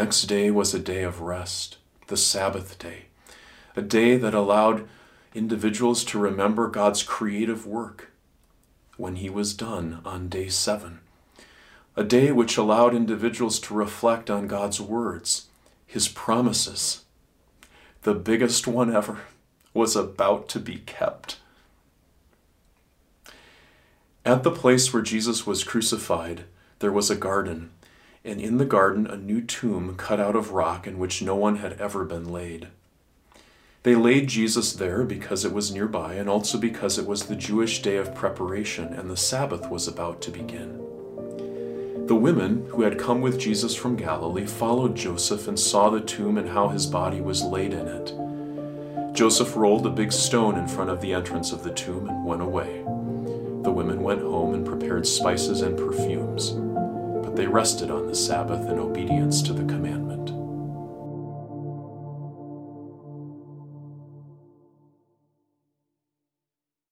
next day was a day of rest, the Sabbath day, a day that allowed individuals to remember God's creative work when he was done on day 7. A day which allowed individuals to reflect on God's words, his promises. The biggest one ever was about to be kept. At the place where Jesus was crucified, there was a garden, and in the garden a new tomb cut out of rock in which no one had ever been laid. They laid Jesus there because it was nearby, and also because it was the Jewish day of preparation and the Sabbath was about to begin. The women who had come with Jesus from Galilee followed Joseph and saw the tomb and how his body was laid in it. Joseph rolled a big stone in front of the entrance of the tomb and went away. The women went home and prepared spices and perfumes, but they rested on the Sabbath in obedience to the commandment.